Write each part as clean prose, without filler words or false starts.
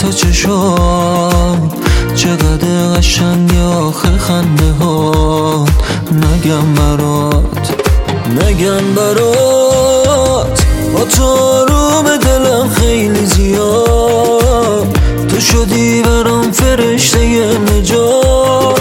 تا چشام چقدر قشنگی آخه خنده ها. نگم برات با تو آروم دلم خیلی زیاد. تو شدی برام فرشته نجات.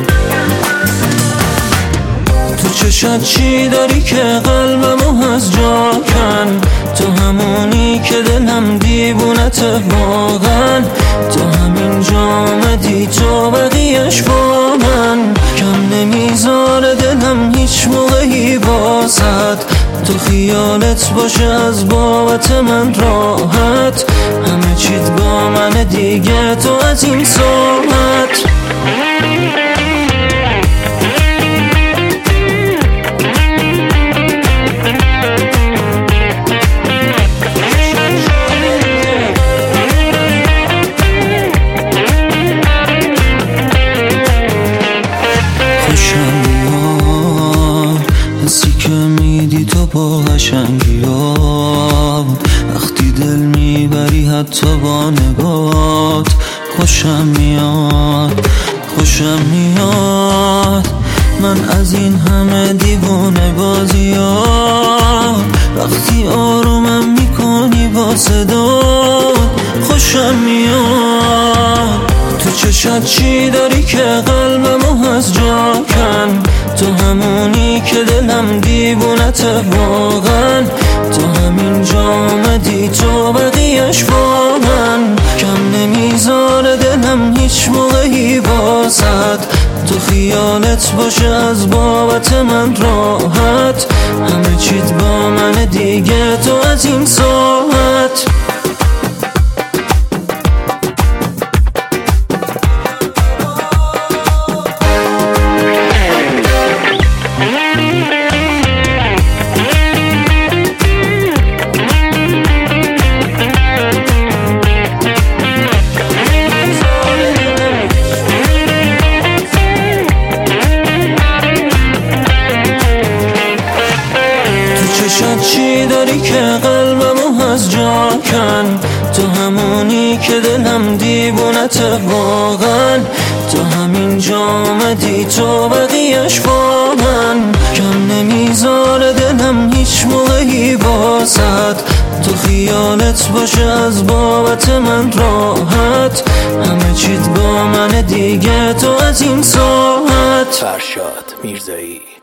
تو چشات چی داری که قلبمو از جا کن؟ تو همونی که دلم دیوونته واقعا. تو همینجا آمدی تو بقیه‌اش با من. کم نمیذاره دلم هیچ موقعی واسد. تو خیالت باشه از بابت من راحت. همه چیت با من دیگه تو از این ساعت. حسی که میدی تو با قشنگی ها. وقتی دل میبری حتی با نگات. خوشم میاد من از این همه دیوونه بازی ها. وقتی آرومم میکنی با صدات. خوشم میاد تو چشات چی داری که قلبمو از جا کن؟ تو همونی که دلم دیوونته واقعا. تو همینجا آمدی تو بقیه‌اش با من. کم نمیذاره دلم هیچ موقعی واسد. تو خیالت باشه از بابت من راحت. همه چیت با من دیگه تو از این ساعت. چشات چی داری که قلبمو از جا کن؟ تو همونی که دلم دیوونته واقعا. تو همینجا آمدی تو بقیه‌اش با من. کم نمیذاره دلم هیچ موقعی واسد. تو خیالت باشه از بابت من راحت. همه چیت با من دیگه تو از این ساعت. فرشاد میرزایی.